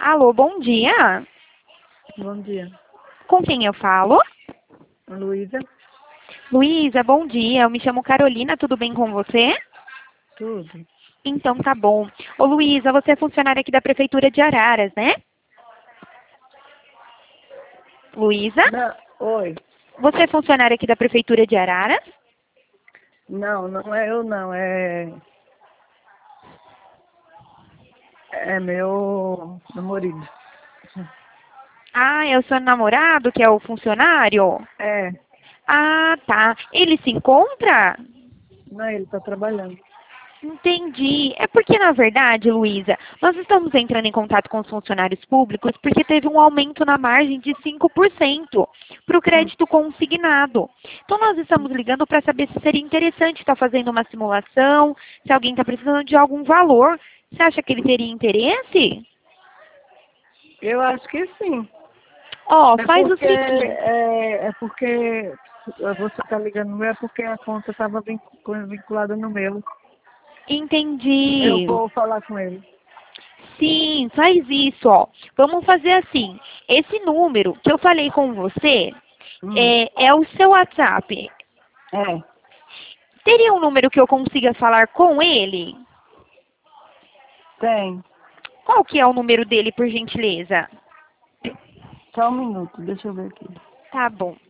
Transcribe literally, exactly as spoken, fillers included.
Alô, bom dia. Bom dia. Com quem eu falo? Luísa? Luísa, bom dia. Eu me chamo Carolina, tudo bem com você? Tudo. Então tá bom. Ô Luísa, você é funcionária aqui da Prefeitura de Araras, né? Luísa? Não, oi. Você é funcionária aqui da Prefeitura de Araras? Não, não é eu não, é. É meu, meu marido. Ah, é o seu namorado que é o funcionário? É, Ah, tá. Ele se encontra? não, ele está trabalhando. Entendi. É porque, na verdade, Luísa, nós estamos entrando em contato com os funcionários públicos porque teve um aumento na margem de cinco por cento para o Hum, crédito consignado. Então, nós estamos ligando para saber se seria interessante estar fazendo uma simulação, se alguém está precisando de algum valor. Você acha que ele teria interesse? Eu acho que sim. Ó, É faz o porque, seguinte. é, é porque você está ligando no meu, é porque a conta estava vinculada no meu. Eu Entendi. vou falar com ele. Sim, faz isso, ó. Vamos fazer assim. Esse número que eu falei com você Hum, é, é o seu WhatsApp. é, Teria um número que eu consiga falar com ele? tem. Qual que é o número dele, por gentileza? Só um minuto, deixa eu ver aqui. Tá bom.